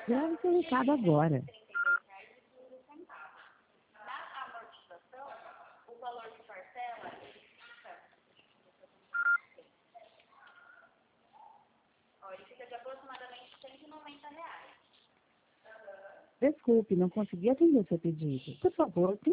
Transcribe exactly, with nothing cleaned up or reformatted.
Grave seu recado agora. Desculpe, não consegui atender seu pedido. Por favor,